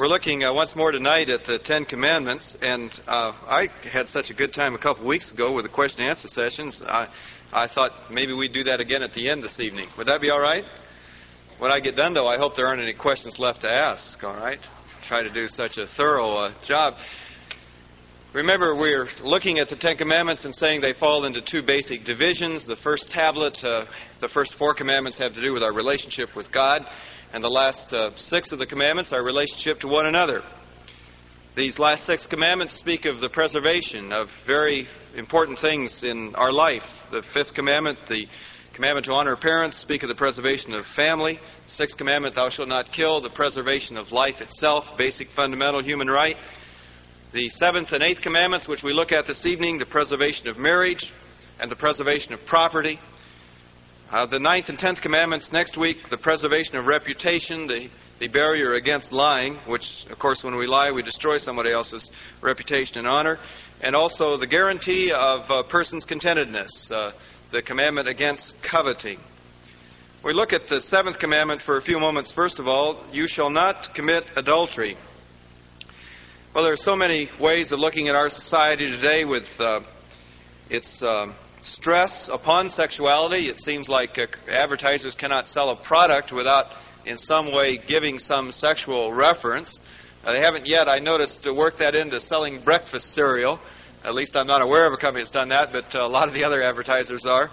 We're looking once more tonight at the Ten Commandments, and I had such a good time a couple weeks ago with the question and answer sessions. I thought maybe we'd do that again at the end this evening. Would that be all right? When I get done, though, I hope there aren't any questions left to ask, all right? Try to do such a thorough job. Remember, we're looking at the Ten Commandments and saying they fall into two basic divisions. The first tablet, the first four commandments have to do with our relationship with God, and the last six of the commandments, our relationship to one another. These last six commandments speak of the preservation of very important things in our life. The fifth commandment, the commandment to honor parents, speak of the preservation of family. Sixth commandment, thou shalt not kill, the preservation of life itself, basic fundamental human right. The seventh and eighth commandments, which we look at this evening, the preservation of marriage and the preservation of property. The ninth and tenth commandments next week, the preservation of reputation, the barrier against lying, which, of course, when we lie, we destroy somebody else's reputation and honor. And also the guarantee of a person's contentedness, the commandment against coveting. We look at the seventh commandment for a few moments. First of all, you shall not commit adultery. Well, there are so many ways of looking at our society today with its stress upon sexuality. It seems like advertisers cannot sell a product without in some way giving some sexual reference. They haven't yet, I noticed, to work that into selling breakfast cereal. At least I'm not aware of a company that's done that, but a lot of the other advertisers are.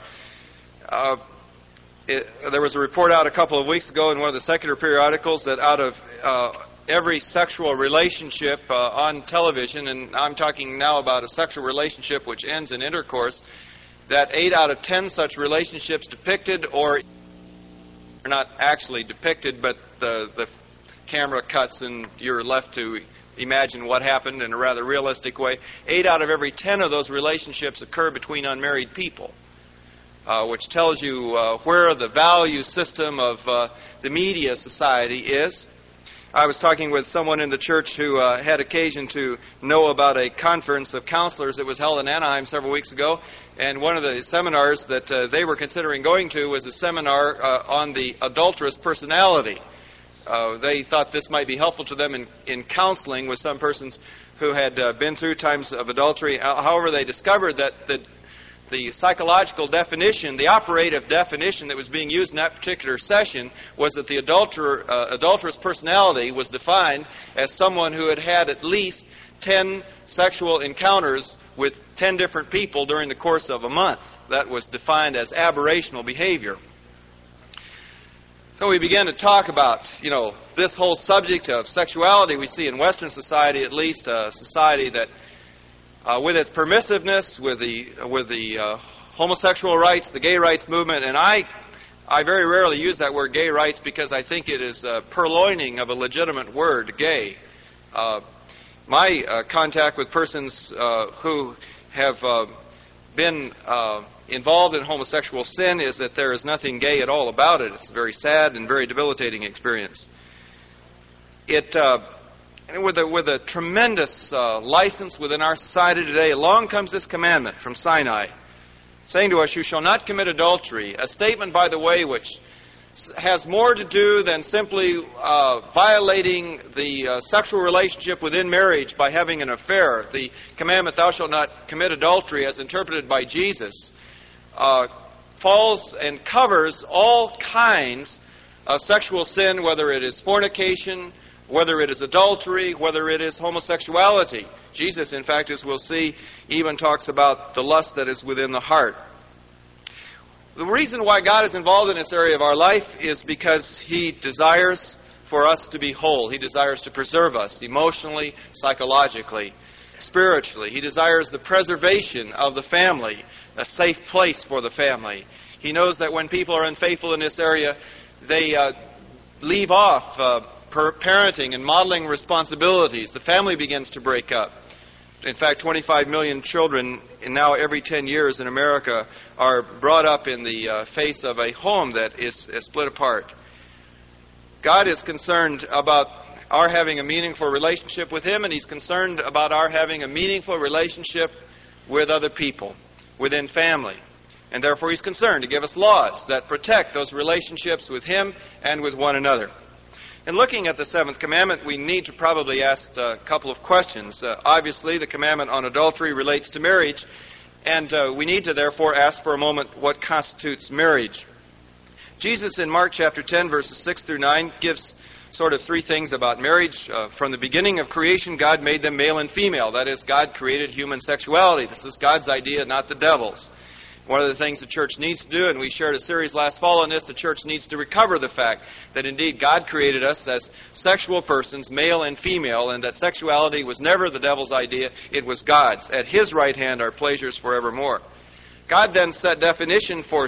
There was a report out a couple of weeks ago in one of the secular periodicals that out of every sexual relationship on television, and I'm talking now about a sexual relationship which ends in intercourse, that 8 out of 10 such relationships depicted, or are not actually depicted, but the camera cuts and you're left to imagine what happened in a rather realistic way. 8 out of every 10 of those relationships occur between unmarried people, which tells you where the value system of the media society is. I was talking with someone in the church who had occasion to know about a conference of counselors that was held in Anaheim several weeks ago, and one of the seminars that they were considering going to was a seminar on the adulterous personality. They thought this might be helpful to them in counseling with some persons who had been through times of adultery. However, they discovered that the psychological definition, the operative definition that was being used in that particular session was that the adulterous personality was defined as someone who had had at least 10 sexual encounters with 10 different people during the course of a month. That was defined as aberrational behavior. So we began to talk about, this whole subject of sexuality. We see in Western society, at least, a society that with its permissiveness, with the homosexual rights, the gay rights movement, and I very rarely use that word gay rights because I think it is purloining of a legitimate word, gay. My contact with persons who have been involved in homosexual sin is that there is nothing gay at all about it. It's a very sad and very debilitating experience. And with a tremendous license within our society today, along comes this commandment from Sinai, saying to us, you shall not commit adultery, a statement, by the way, which has more to do than simply violating the sexual relationship within marriage by having an affair. The commandment, thou shalt not commit adultery, as interpreted by Jesus, falls and covers all kinds of sexual sin, whether it is fornication, whether it is adultery, whether it is homosexuality. Jesus, in fact, as we'll see, even talks about the lust that is within the heart. The reason why God is involved in this area of our life is because He desires for us to be whole. He desires to preserve us emotionally, psychologically, spiritually. He desires the preservation of the family, a safe place for the family. He knows that when people are unfaithful in this area, they leave off parenting and modeling responsibilities. The family begins to break up. In fact, 25 million children now every 10 years in America are brought up in the face of a home that is split apart. God is concerned about our having a meaningful relationship with Him, and He's concerned about our having a meaningful relationship with other people, within family. And therefore He's concerned to give us laws that protect those relationships with Him and with one another. In looking at the seventh commandment, we need to probably ask a couple of questions. Obviously, the commandment on adultery relates to marriage, and we need to therefore ask for a moment what constitutes marriage. Jesus in Mark chapter 10, verses 6 through 9, gives sort of three things about marriage. From the beginning of creation, God made them male and female. That is, God created human sexuality. This is God's idea, not the devil's. One of the things the church needs to do, and we shared a series last fall on this, the church needs to recover the fact that indeed God created us as sexual persons, male and female, and that sexuality was never the devil's idea, it was God's. At His right hand are pleasures forevermore. God then set limitation for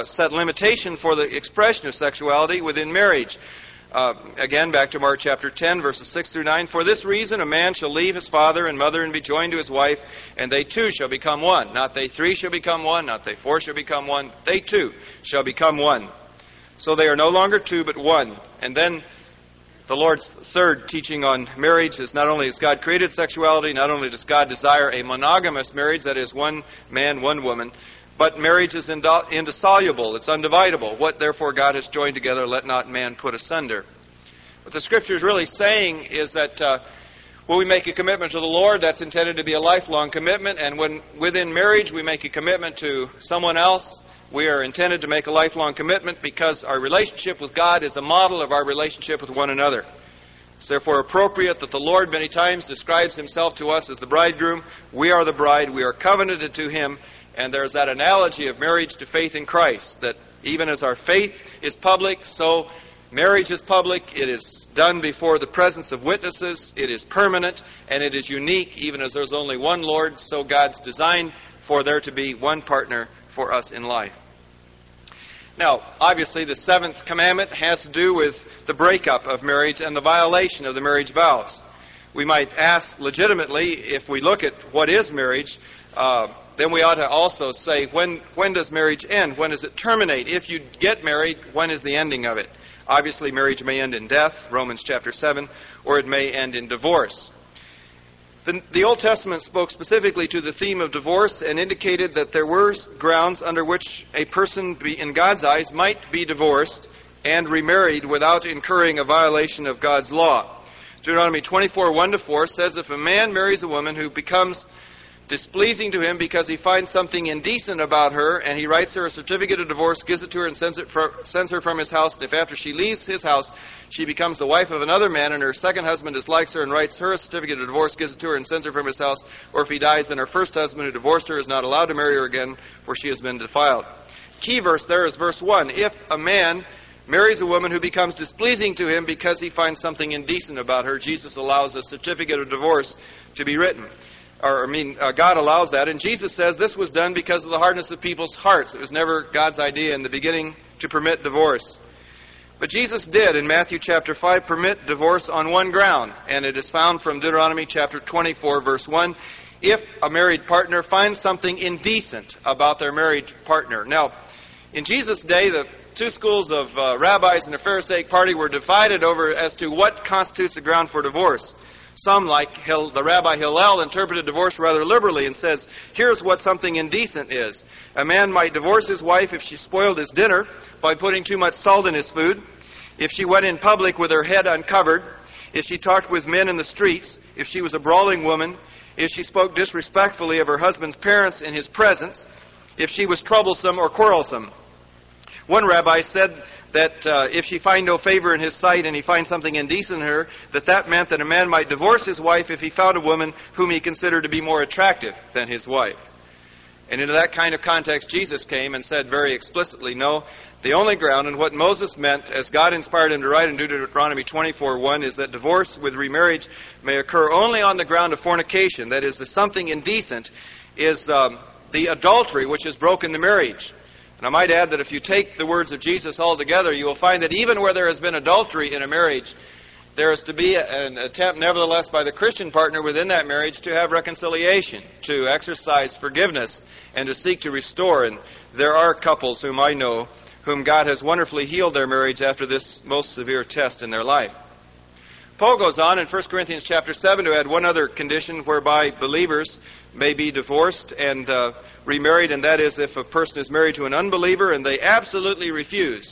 the expression of sexuality within marriage. Again, back to Mark chapter 10, verses 6 through 9. For this reason, a man shall leave his father and mother and be joined to his wife, and they two shall become one. Not they three shall become one, not they four shall become one. They two shall become one. So they are no longer two, but one. And then the Lord's third teaching on marriage is not only has God created sexuality, not only does God desire a monogamous marriage, that is one man, one woman, but marriage is indissoluble, it's undividable. What therefore God has joined together, let not man put asunder. What the Scripture is really saying is that when we make a commitment to the Lord, that's intended to be a lifelong commitment, and when within marriage we make a commitment to someone else, we are intended to make a lifelong commitment because our relationship with God is a model of our relationship with one another. It's therefore appropriate that the Lord many times describes Himself to us as the bridegroom. We are the bride, we are covenanted to Him, and there's that analogy of marriage to faith in Christ, that even as our faith is public, so marriage is public. It is done before the presence of witnesses. It is permanent, and it is unique. Even as there's only one Lord, so God's designed for there to be one partner for us in life. Now, obviously, the seventh commandment has to do with the breakup of marriage and the violation of the marriage vows. We might ask legitimately, if we look at what is marriage, then we ought to also say, when does marriage end? When does it terminate? If you get married, when is the ending of it? Obviously, marriage may end in death, Romans chapter 7, or it may end in divorce. The Old Testament spoke specifically to the theme of divorce and indicated that there were grounds under which a person, in God's eyes, might be divorced and remarried without incurring a violation of God's law. Deuteronomy 24, 1-4 says, if a man marries a woman who becomes displeasing to him because he finds something indecent about her, and he writes her a certificate of divorce, gives it to her, and sends her from his house, and if after she leaves his house she becomes the wife of another man, and her second husband dislikes her and writes her a certificate of divorce, gives it to her, and sends her from his house, or if he dies, then her first husband who divorced her is not allowed to marry her again, for she has been defiled. Key verse there is verse 1. If a man marries a woman who becomes displeasing to him because he finds something indecent about her, Jesus allows a certificate of divorce to be written. God allows that. And Jesus says this was done because of the hardness of people's hearts. It was never God's idea in the beginning to permit divorce. But Jesus did, in Matthew chapter 5, permit divorce on one ground. And it is found from Deuteronomy chapter 24, verse 1. If a married partner finds something indecent about their married partner. Now, in Jesus' day, the two schools of rabbis in the Pharisaic party were divided over as to what constitutes a ground for divorce. Some, like the Rabbi Hillel, interpreted divorce rather liberally and says, here's what something indecent is. A man might divorce his wife if she spoiled his dinner by putting too much salt in his food, if she went in public with her head uncovered, if she talked with men in the streets, if she was a brawling woman, if she spoke disrespectfully of her husband's parents in his presence, if she was troublesome or quarrelsome. One rabbi said that if she find no favor in his sight and he finds something indecent in her, that meant that a man might divorce his wife if he found a woman whom he considered to be more attractive than his wife. And into that kind of context, Jesus came and said very explicitly, no, the only ground, and what Moses meant, as God inspired him to write in Deuteronomy 24:1, is that divorce with remarriage may occur only on the ground of fornication. That is, the something indecent is the adultery which has broken the marriage. And I might add that if you take the words of Jesus altogether, you will find that even where there has been adultery in a marriage, there is to be an attempt, nevertheless, by the Christian partner within that marriage to have reconciliation, to exercise forgiveness, and to seek to restore. And there are couples whom I know whom God has wonderfully healed their marriage after this most severe test in their life. Paul goes on in 1 Corinthians chapter 7 to add one other condition whereby believers may be divorced and remarried, and that is if a person is married to an unbeliever and they absolutely refuse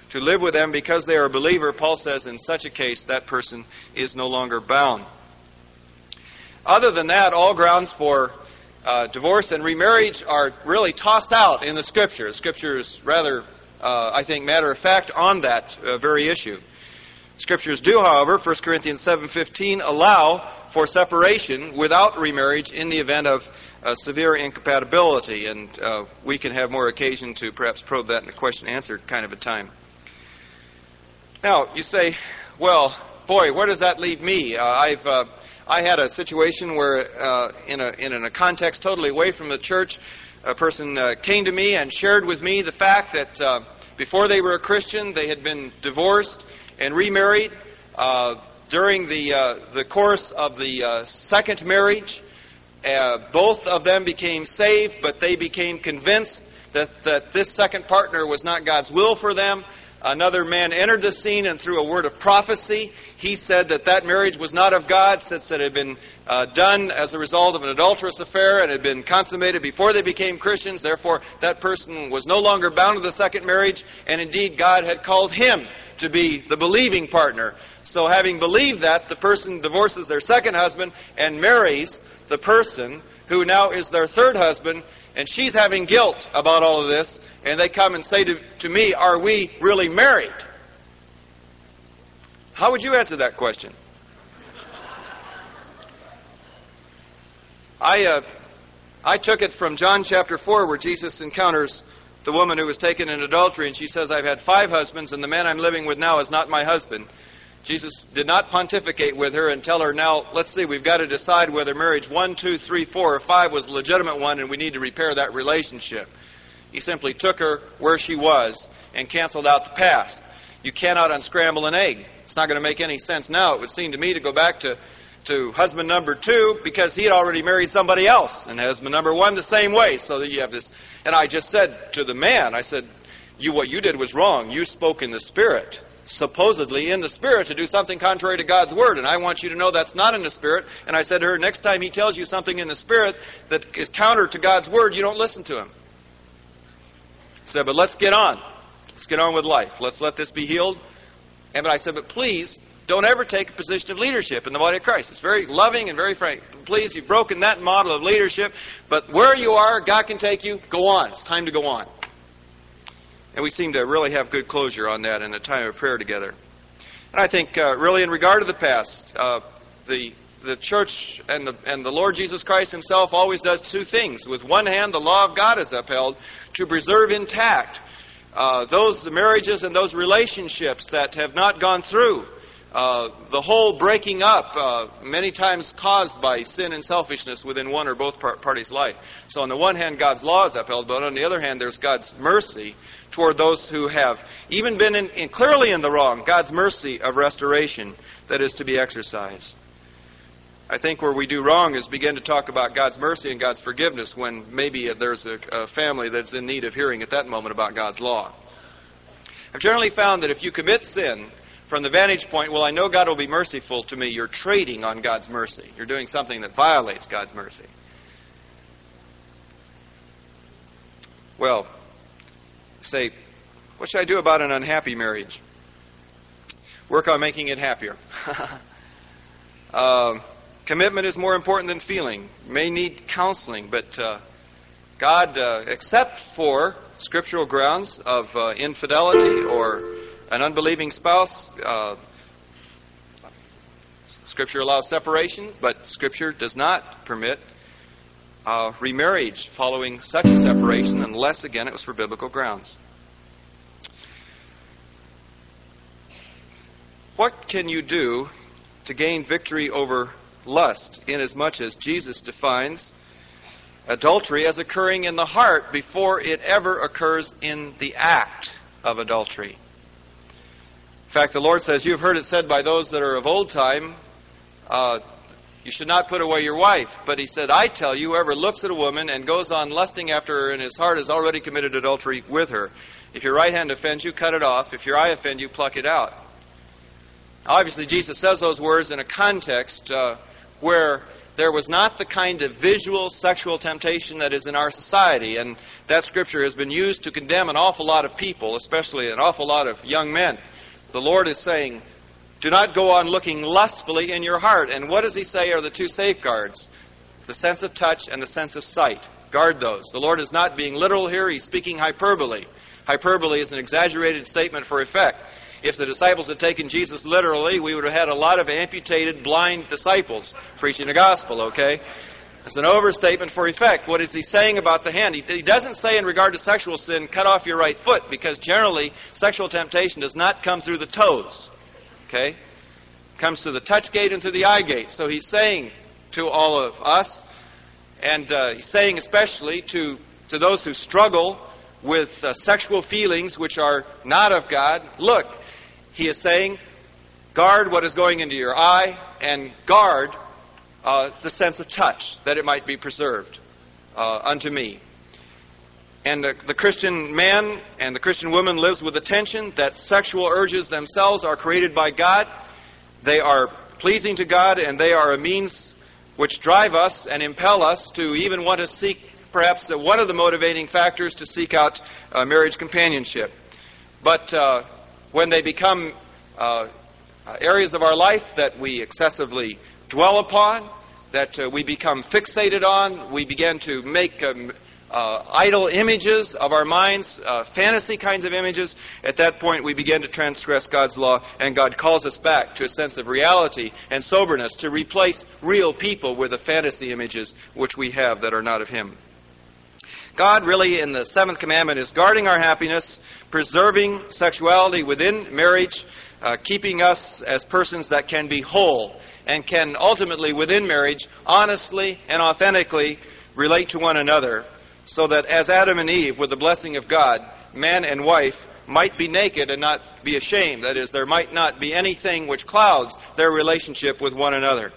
to live with them because they are a believer, Paul says in such a case that person is no longer bound. Other than that, all grounds for divorce and remarriage are really tossed out in the Scripture. Scripture is rather, I think, matter of fact on that very issue. Scriptures do, however, 1 Corinthians 7:15, allow for separation without remarriage in the event of severe incompatibility, and we can have more occasion to perhaps probe that in a question-answer kind of a time. Now, you say, well, boy, where does that leave me? I had a situation where, in a context totally away from the church, a person came to me and shared with me the fact that before they were a Christian, they had been divorced and remarried. During the course of the second marriage, both of them became saved, but they became convinced that this second partner was not God's will for them. Another man entered the scene, and through a word of prophecy, he said that marriage was not of God, since it had been done as a result of an adulterous affair and had been consummated before they became Christians. Therefore, that person was no longer bound to the second marriage, and indeed God had called him to be the believing partner. So having believed that, the person divorces their second husband and marries the person who now is their third husband, and she's having guilt about all of this, and they come and say to me, are we really married? How would you answer that question? I took it from John chapter 4, where Jesus encounters the woman who was taken in adultery, and she says, I've had 5 husbands, and the man I'm living with now is not my husband. Jesus did not pontificate with her and tell her, now, let's see, we've got to decide whether marriage 1, 2, 3, 4, or 5 was a legitimate one, and we need to repair that relationship. He simply took her where she was and canceled out the past. You cannot unscramble an egg. It's not going to make any sense now, it would seem to me, to go back to husband number 2, because he had already married somebody else, and husband number 1 the same way, so that you have this. And I just said to the man, I said, what you did was wrong. You spoke in the Spirit, supposedly in the Spirit, to do something contrary to God's Word, and I want you to know that's not in the Spirit. And I said to her, next time he tells you something in the Spirit that is counter to God's Word, you don't listen to him. I said, but let's get on. Let's get on with life. Let's let this be healed. And I said, but please, don't ever take a position of leadership in the body of Christ. It's very loving and very frank. Please, you've broken that model of leadership, but where you are, God can take you. Go on. It's time to go on. And we seem to really have good closure on that in a time of prayer together. And I think, really, in regard to the past, the church and the Lord Jesus Christ himself always does 2 things. With one hand, the law of God is upheld to preserve intact those marriages and those relationships that have not gone through the whole breaking up, many times caused by sin and selfishness within one or both parties' life. So on the one hand, God's law is upheld, but on the other hand, there's God's mercy toward those who have even been clearly in the wrong, God's mercy of restoration that is to be exercised. I think where we do wrong is begin to talk about God's mercy and God's forgiveness when maybe there's a family that's in need of hearing at that moment about God's law. I've generally found that if you commit sin from the vantage point, well, I know God will be merciful to me, you're trading on God's mercy. You're doing something that violates God's mercy. Well, say, what should I do about an unhappy marriage? Work on making it happier. Commitment is more important than feeling. You may need counseling, but God, except for scriptural grounds of infidelity or an unbelieving spouse, Scripture allows separation, but Scripture does not permit remarriage following such a separation unless, again, it was for biblical grounds. What can you do to gain victory over lust, inasmuch as Jesus defines adultery as occurring in the heart before it ever occurs in the act of adultery? In fact, the Lord says, you have heard it said by those that are of old time, you should not put away your wife. But he said, I tell you, whoever looks at a woman and goes on lusting after her in his heart has already committed adultery with her. If your right hand offends you, cut it off. If your eye offend you, pluck it out. Obviously, Jesus says those words in a context where there was not the kind of visual sexual temptation that is in our society. And that scripture has been used to condemn an awful lot of people, especially an awful lot of young men. The Lord is saying, do not go on looking lustfully in your heart. And what does He say are the two safeguards? The sense of touch and the sense of sight. Guard those. The Lord is not being literal here. He's speaking hyperbole. Hyperbole is an exaggerated statement for effect. If the disciples had taken Jesus literally, we would have had a lot of amputated, blind disciples preaching the gospel, okay? It's an overstatement for effect. What is He saying about the hand? He doesn't say in regard to sexual sin, cut off your right foot, because generally sexual temptation does not come through the toes, okay? It comes through the touch gate and through the eye gate. So He's saying to all of us, and He's saying especially to those who struggle with sexual feelings which are not of God, look, He is saying, guard what is going into your eye and guard the sense of touch, that it might be preserved unto me. And the Christian man and the Christian woman lives with the tension that sexual urges themselves are created by God. They are pleasing to God, and they are a means which drive us and impel us to even want to seek, perhaps one of the motivating factors to seek out marriage companionship. But when they become areas of our life that we excessively dwell upon, that we become fixated on, we begin to make idle images of our minds, fantasy kinds of images, at that point we begin to transgress God's law, and God calls us back to a sense of reality and soberness, to replace real people with the fantasy images which we have that are not of Him. God really, in the seventh commandment, is guarding our happiness, preserving sexuality within marriage, keeping us as persons that can be whole and can ultimately, within marriage, honestly and authentically relate to one another, so that as Adam and Eve, with the blessing of God, man and wife might be naked and not be ashamed. That is, there might not be anything which clouds their relationship with one another.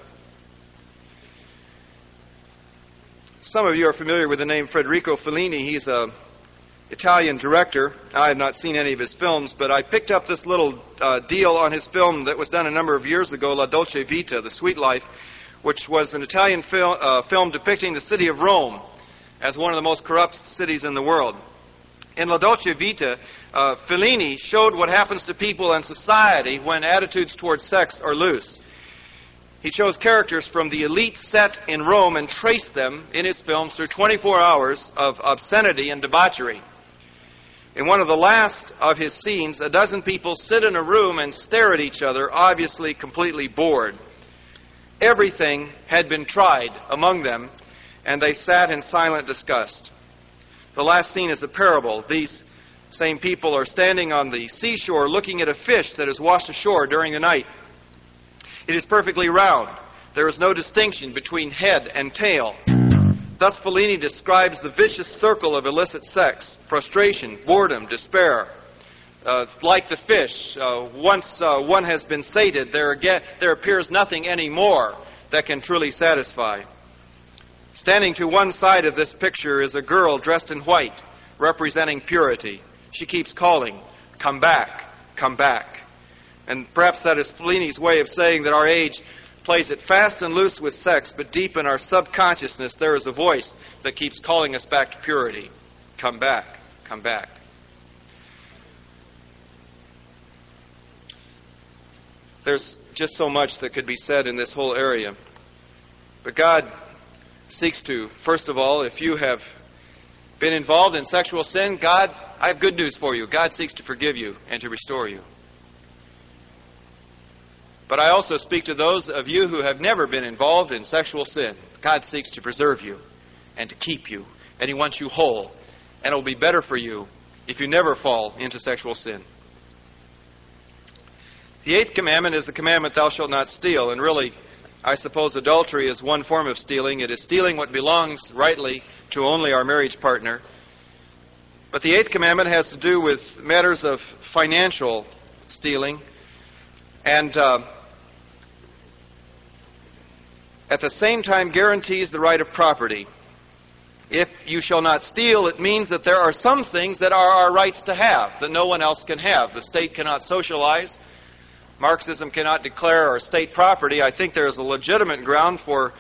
Some of you are familiar with the name Federico Fellini. He's an Italian director. I have not seen any of his films, but I picked up this little deal on his film that was done a number of years ago, La Dolce Vita, The Sweet Life, which was an Italian film depicting the city of Rome as one of the most corrupt cities in the world. In La Dolce Vita, Fellini showed what happens to people and society when attitudes towards sex are loose. He chose characters from the elite set in Rome and traced them in his films through 24 hours of obscenity and debauchery. In one of the last of his scenes, a dozen people sit in a room and stare at each other, obviously completely bored. Everything had been tried among them, and they sat in silent disgust. The last scene is a parable. These same people are standing on the seashore looking at a fish that is washed ashore during the night. It is perfectly round. There is no distinction between head and tail. Thus Fellini describes the vicious circle of illicit sex: frustration, boredom, despair. Like the fish, once one has been sated, there appears nothing anymore that can truly satisfy. Standing to one side of this picture is a girl dressed in white, representing purity. She keeps calling, "Come back, come back." And perhaps that is Fellini's way of saying that our age plays it fast and loose with sex, but deep in our subconsciousness there is a voice that keeps calling us back to purity. Come back, come back. There's just so much that could be said in this whole area. But God seeks to, first of all, if you have been involved in sexual sin, God, I have good news for you. God seeks to forgive you and to restore you. But I also speak to those of you who have never been involved in sexual sin. God seeks to preserve you and to keep you, and He wants you whole. And it will be better for you if you never fall into sexual sin. The eighth commandment is the commandment, "Thou shalt not steal." And really, I suppose adultery is one form of stealing. It is stealing what belongs rightly to only our marriage partner. But the eighth commandment has to do with matters of financial stealing. And at the same time guarantees the right of property. If you shall not steal, it means that there are some things that are our rights to have, that no one else can have. The state cannot socialize. Marxism cannot declare our state property. I think there is a legitimate ground for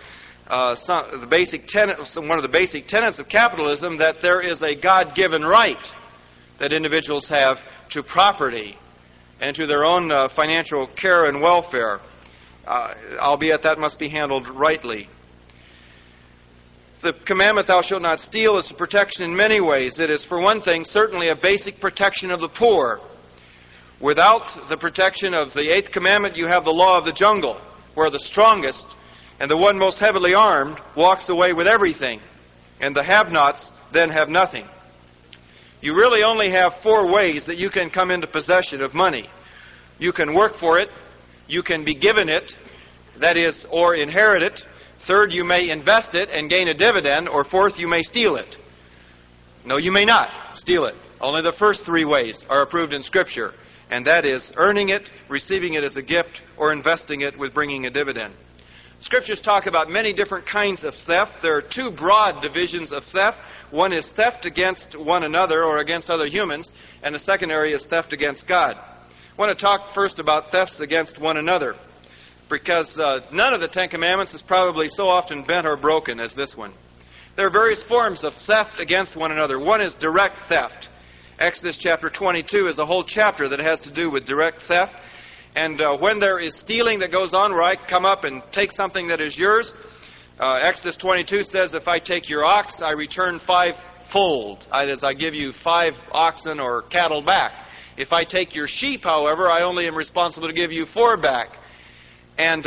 one of the basic tenets of capitalism, that there is a God-given right that individuals have to property and to their own financial care and welfare, albeit that must be handled rightly. The commandment, thou shalt not steal, is a protection in many ways. It is, for one thing, certainly a basic protection of the poor. Without the protection of the eighth commandment, you have the law of the jungle, where the strongest and the one most heavily armed walks away with everything, and the have-nots then have nothing. You really only have four ways that you can come into possession of money. You can work for it, you can be given it, that is, or inherit it. Third, you may invest it and gain a dividend, or fourth, you may steal it. No, you may not steal it. Only the first three ways are approved in Scripture, and that is earning it, receiving it as a gift, or investing it with bringing a dividend. Scriptures talk about many different kinds of theft. There are two broad divisions of theft. One is theft against one another or against other humans, and the second area is theft against God. I want to talk first about thefts against one another, because none of the Ten Commandments is probably so often bent or broken as this one. There are various forms of theft against one another. One is direct theft. Exodus chapter 22 is a whole chapter that has to do with direct theft. And when there is stealing that goes on, where I come up and take something that is yours, Exodus 22 says, if I take your ox, I return fivefold. As I give you 5 oxen or cattle back. If I take your sheep, however, I only am responsible to give you 4 back. And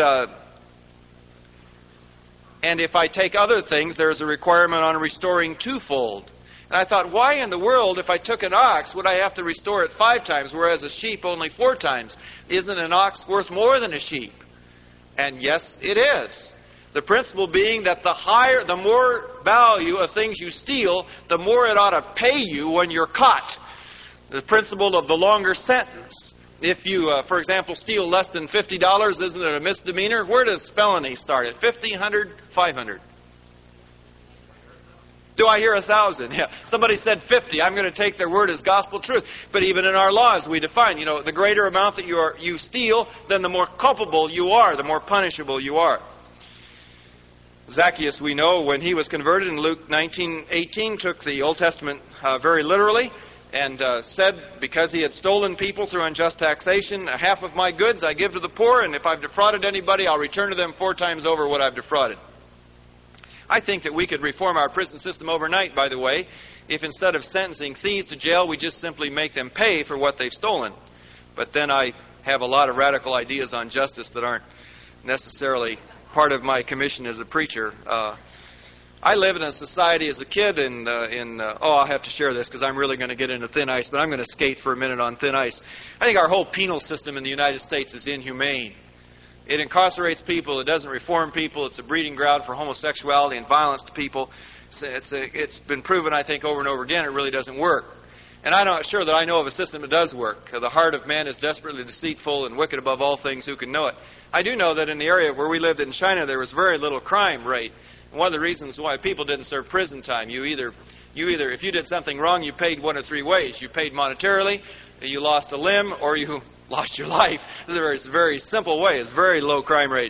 if I take other things, there's a requirement on restoring twofold. And I thought, why in the world, if I took an ox, would I have to restore it 5 times, whereas a sheep only 4 times? Isn't an ox worth more than a sheep? And yes, it is. The principle being that the more value of things you steal, the more it ought to pay you when you're caught. The principle of the longer sentence. If you, for example, steal less than $50, isn't it a misdemeanor? Where does felony start? At 50, 100, 500? Do I hear 1,000? Yeah. Somebody said 50. I'm going to take their word as gospel truth. But even in our laws, we define, the greater amount that you steal, then the more culpable you are, the more punishable you are. Zacchaeus, we know, when he was converted in Luke 19:18, took the Old Testament very literally and said, because he had stolen people through unjust taxation, half of my goods I give to the poor, and if I've defrauded anybody, I'll return to them 4 times over what I've defrauded. I think that we could reform our prison system overnight, by the way, if instead of sentencing thieves to jail, we just simply make them pay for what they've stolen. But then I have a lot of radical ideas on justice that aren't necessarily part of my commission as a preacher. I lived in a society as a kid I'll have to share this because I'm really going to get into thin ice, but I'm going to skate for a minute on thin ice. I think our whole penal system in the United States is inhumane. It incarcerates people. It doesn't reform people. It's a breeding ground for homosexuality and violence to people. It's been proven, I think, over and over again, it really doesn't work. And I'm not sure that I know of a system that does work. The heart of man is desperately deceitful and wicked above all things. Who can know it? I do know that in the area where we lived in China, there was very little crime rate. And one of the reasons why people didn't serve prison time, you either, if you did something wrong, you paid one of 3 ways. You paid monetarily, you lost a limb, or you lost your life. It's a very, very simple way. It's very low crime rate.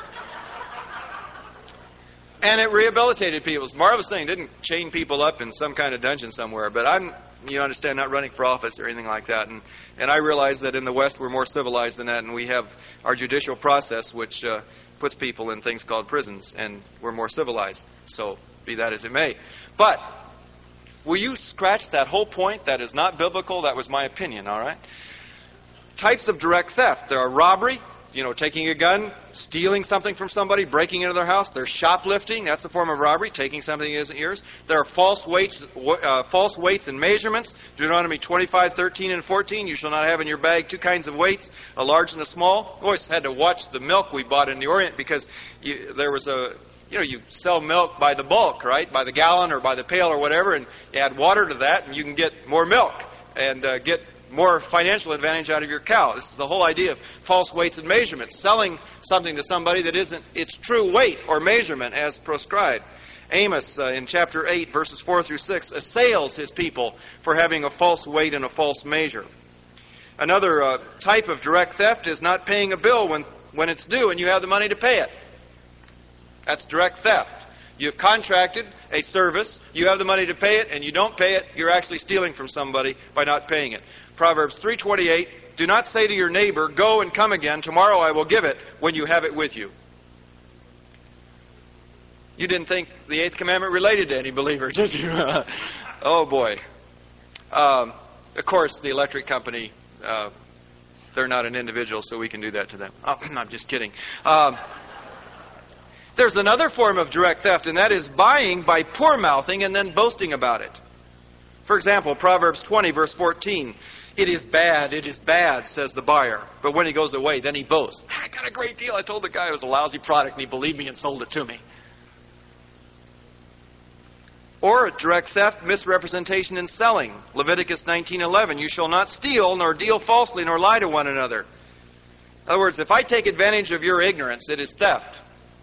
And it rehabilitated people. As Marv was saying, it didn't chain people up in some kind of dungeon somewhere. But I'm, understand, not running for office or anything like that. And I realize that in the West we're more civilized than that, and we have our judicial process, which puts people in things called prisons, and we're more civilized. So, be that as it may. But, will you scratch that whole point? That is not biblical. That was my opinion, all right? Types of direct theft. There are robbery, taking a gun, stealing something from somebody, breaking into their house. There's shoplifting. That's a form of robbery, taking something that isn't yours. There are false weights and measurements. Deuteronomy 25:13 and 14. You shall not have in your bag 2 kinds of weights, a large and a small. I always had to watch the milk we bought in the Orient because there was you sell milk by the bulk, right? By the gallon or by the pail or whatever, and you add water to that, and you can get more milk and get more financial advantage out of your cow. This is the whole idea of false weights and measurements, selling something to somebody that isn't its true weight or measurement as prescribed. Amos, in chapter 8, verses 4 through 6, assails his people for having a false weight and a false measure. Another type of direct theft is not paying a bill when it's due and you have the money to pay it. That's direct theft. You've contracted a service, you have the money to pay it, and you don't pay it, you're actually stealing from somebody by not paying it. Proverbs 3:28, do not say to your neighbor, go and come again, tomorrow I will give it, when you have it with you. You didn't think the eighth commandment related to any believer, did you? Oh boy. Of course, the electric company, they're not an individual, so we can do that to them. Oh, I'm just kidding. There's another form of direct theft, and that is buying by poor-mouthing and then boasting about it. For example, Proverbs 20, verse 14. It is bad, says the buyer. But when he goes away, then he boasts. I got a great deal. I told the guy it was a lousy product, and he believed me and sold it to me. Or direct theft, misrepresentation in selling. Leviticus 19:11. You shall not steal, nor deal falsely, nor lie to one another. In other words, if I take advantage of your ignorance, it is theft.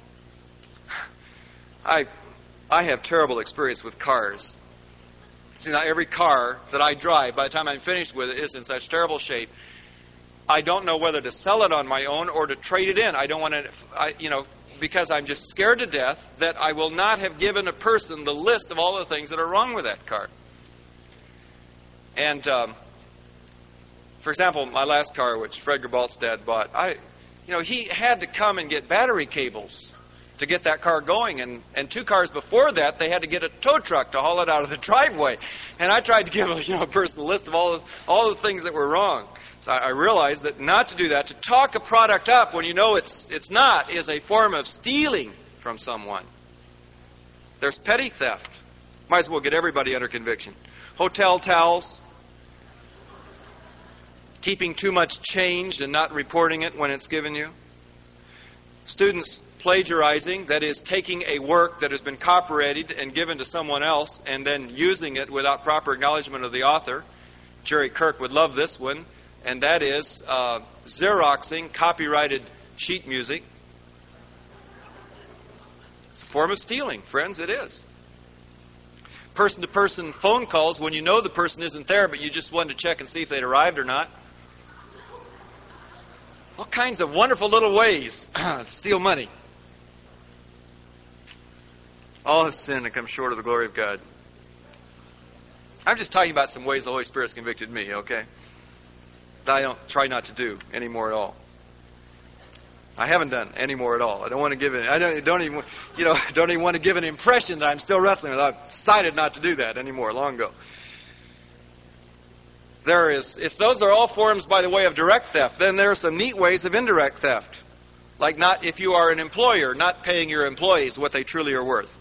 I have terrible experience with cars. See, now every car that I drive, by the time I'm finished with it, is in such terrible shape. I don't know whether to sell it on my own or to trade it in. I don't want to, because I'm just scared to death that I will not have given a person the list of all the things that are wrong with that car. And, for example, my last car, which Fred Gerbalt's dad bought, he had to come and get battery cables to get that car going, and 2 cars before that, they had to get a tow truck to haul it out of the driveway. And I tried to give a person a list of all the things that were wrong. So I realized that not to do that, to talk a product up when you know it's not, is a form of stealing from someone. There's petty theft. Might as well get everybody under conviction. Hotel towels. Keeping too much change and not reporting it when it's given you. Students plagiarizing, that is, taking a work that has been copyrighted and given to someone else and then using it without proper acknowledgement of the author. Jerry Kirk would love this one, and that is Xeroxing copyrighted sheet music. It's a form of stealing, friends, it is. Person-to-person phone calls when you know the person isn't there, but you just wanted to check and see if they'd arrived or not. All kinds of wonderful little ways to steal money. All have sinned and come short of the glory of God. I'm just talking about some ways the Holy Spirit's convicted me, okay? That I don't try not to do anymore at all. I haven't done any more at all. I don't want to give it. Don't even want to give an impression that I'm still wrestling with. I've decided not to do that anymore long ago. If those are all forms by the way of direct theft, then there are some neat ways of indirect theft. Like if you are an employer, not paying your employees what they truly are worth.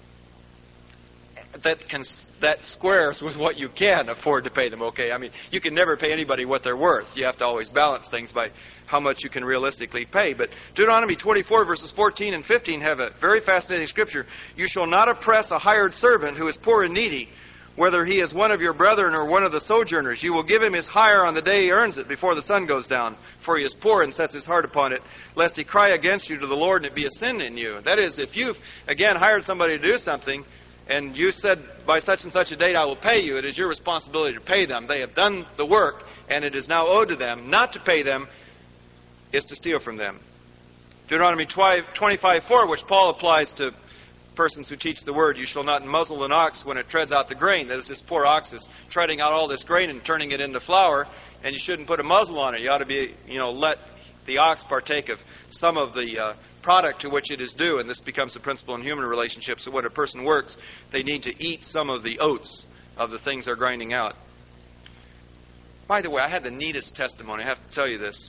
That squares with what you can afford to pay them, okay? I mean, you can never pay anybody what they're worth. You have to always balance things by how much you can realistically pay. But Deuteronomy 24, verses 14 and 15 have a very fascinating scripture. You shall not oppress a hired servant who is poor and needy, whether he is one of your brethren or one of the sojourners. You will give him his hire on the day he earns it before the sun goes down, for he is poor and sets his heart upon it, lest he cry against you to the Lord and it be a sin in you. That is, if you've, again, hired somebody to do something, and you said, by such and such a date I will pay you, it is your responsibility to pay them. They have done the work, and it is now owed to them. Not to pay them is to steal from them. Deuteronomy 25:4, which Paul applies to persons who teach the word, you shall not muzzle an ox when it treads out the grain. That is, this poor ox is treading out all this grain and turning it into flour, and you shouldn't put a muzzle on it. You ought to be, let the ox partake of some of the product to which it is due, and this becomes the principle in human relationships. So when a person works, they need to eat some of the oats of the things they're grinding out. By the way, I had the neatest testimony. I have to tell you this.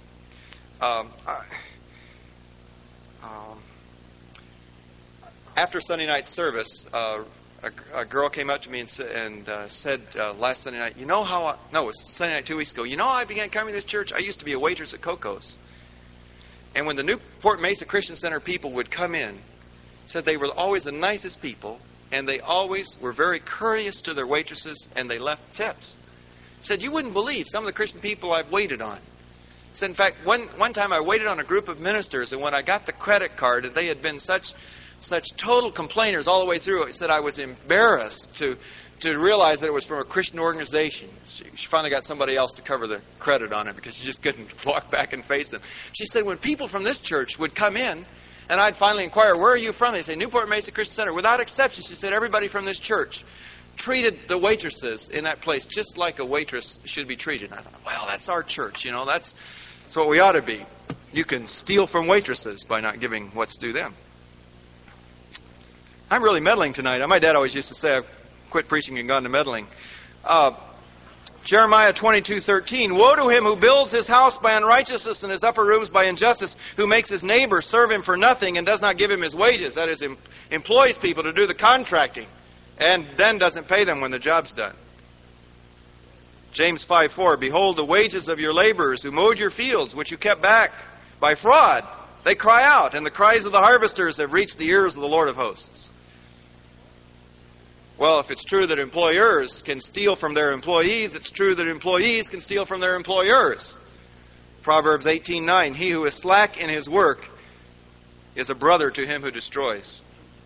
After Sunday night service, a girl came up to me and said last Sunday night, it was Sunday night 2 weeks ago, how I began coming to this church? I used to be a waitress at Coco's. And when the Newport Mesa Christian Center people would come in, said they were always the nicest people, and they always were very courteous to their waitresses, and they left tips. Said, you wouldn't believe some of the Christian people I've waited on. Said, in fact, one time I waited on a group of ministers, and when I got the credit card, they had been such total complainers all the way through. He said I was embarrassed to realize that it was from a Christian organization. She finally got somebody else to cover the credit on it because she just couldn't walk back and face them. She said when people from this church would come in, And I'd finally inquire, where are you from? They say, Newport Mesa Christian Center. Without exception, she said, everybody from this church treated the waitresses in that place just like a waitress should be treated. And I thought, well, that's our church. That's what we ought to be. You can steal from waitresses by not giving what's due them. I'm really meddling tonight. My dad always used to say I've quit preaching and gone to meddling. Jeremiah 22:13, woe to him who builds his house by unrighteousness and his upper rooms by injustice, who makes his neighbor serve him for nothing and does not give him his wages. That is, employs people to do the contracting and then doesn't pay them when the job's done. James 5:4, behold, the wages of your laborers who mowed your fields, which you kept back by fraud, they cry out, and the cries of the harvesters have reached the ears of the Lord of hosts. Well, if it's true that employers can steal from their employees, it's true that employees can steal from their employers. Proverbs 18:9, he who is slack in his work is a brother to him who destroys.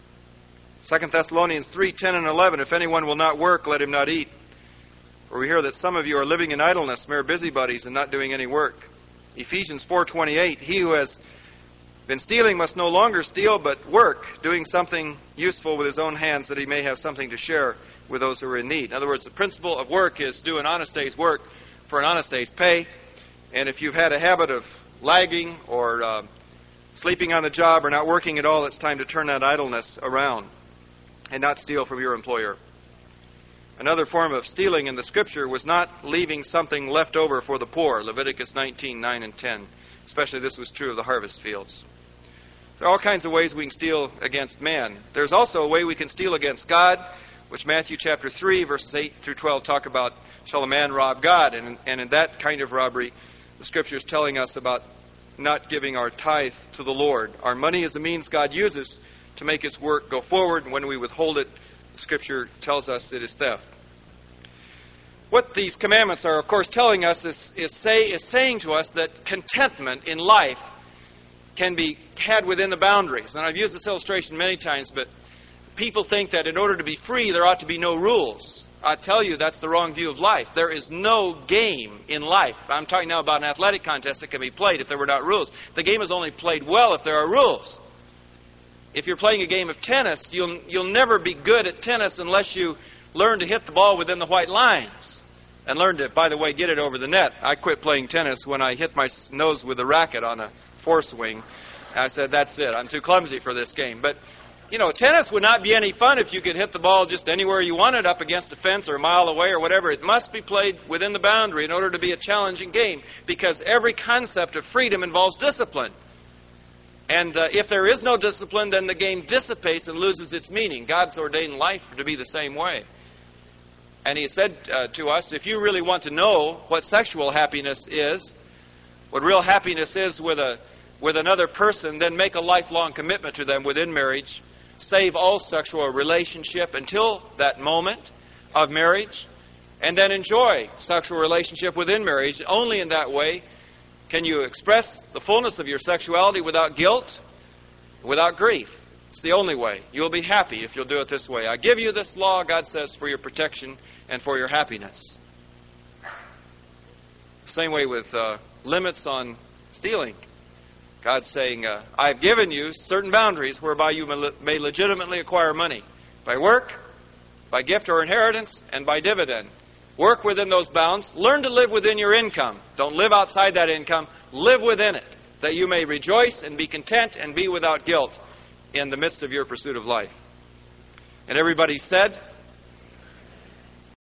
2 Thessalonians 3:10 and 11, if anyone will not work, let him not eat. For we hear that some of you are living in idleness, mere busybodies, and not doing any work. Ephesians 4:28, he who has been stealing must no longer steal, but work, doing something useful with his own hands that he may have something to share with those who are in need. In other words, the principle of work is do an honest day's work for an honest day's pay. And if you've had a habit of lagging or sleeping on the job or not working at all, it's time to turn that idleness around and not steal from your employer. Another form of stealing in the Scripture was not leaving something left over for the poor. Leviticus 19:9 and 10. Especially this was true of the harvest fields. There are all kinds of ways we can steal against man. There's also a way we can steal against God, which Matthew chapter 3, verses 8 through 12 talk about, shall a man rob God? And in that kind of robbery, the Scripture is telling us about not giving our tithe to the Lord. Our money is a means God uses to make His work go forward, and when we withhold it, the Scripture tells us it is theft. What these commandments are, of course, telling us is saying to us that contentment in life can be had within the boundaries. And I've used this illustration many times, but people think that in order to be free, there ought to be no rules. I tell you, that's the wrong view of life. There is no game in life. I'm talking now about an athletic contest that can be played if there were not rules. The game is only played well if there are rules. If you're playing a game of tennis, you'll never be good at tennis unless you learn to hit the ball within the white lines. And learn to, by the way, get it over the net. I quit playing tennis when I hit my nose with a racket on a four-swing. I said, that's it. I'm too clumsy for this game. But, tennis would not be any fun if you could hit the ball just anywhere you wanted, up against a fence or a mile away or whatever. It must be played within the boundary in order to be a challenging game, because every concept of freedom involves discipline. And if there is no discipline, then the game dissipates and loses its meaning. God's ordained life to be the same way. And He said to us, if you really want to know what sexual happiness is, what real happiness is with another person, then make a lifelong commitment to them within marriage. Save all sexual relationship until that moment of marriage, and then enjoy sexual relationship within marriage. Only in that way can you express the fullness of your sexuality without guilt, without grief. It's the only way. You'll be happy if you'll do it this way. I give you this law, God says, for your protection and for your happiness. Same way with limits on stealing. God's saying, I've given you certain boundaries whereby you may legitimately acquire money. By work, by gift or inheritance, and by dividend. Work within those bounds. Learn to live within your income. Don't live outside that income. Live within it, that you may rejoice and be content and be without guilt in the midst of your pursuit of life. And everybody said,